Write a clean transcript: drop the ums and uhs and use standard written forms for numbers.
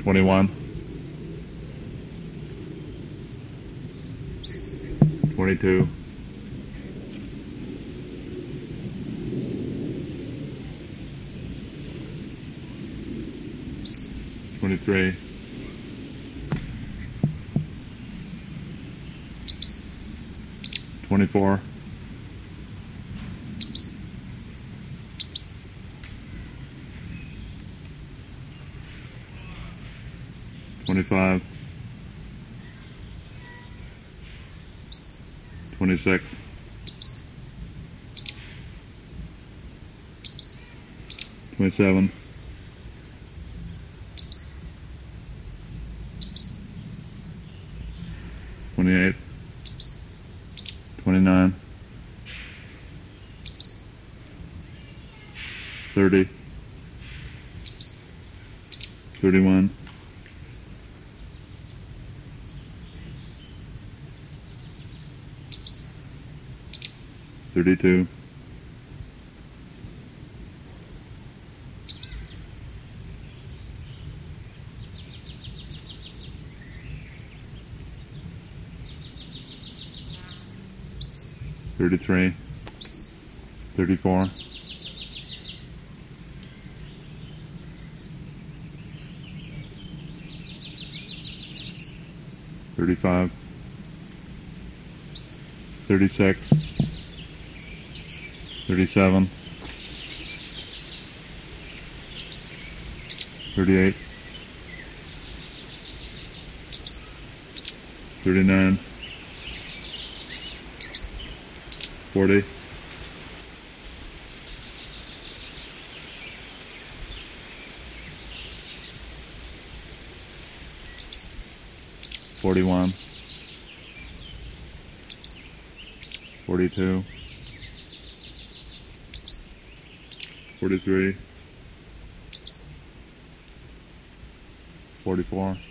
21, 22, 23, 24, 25, 26, 27, 28, 29, 30, 31, 32, 33, 34, 35, 36, 37, 38, 39, 40, 41, 42, 43, 44,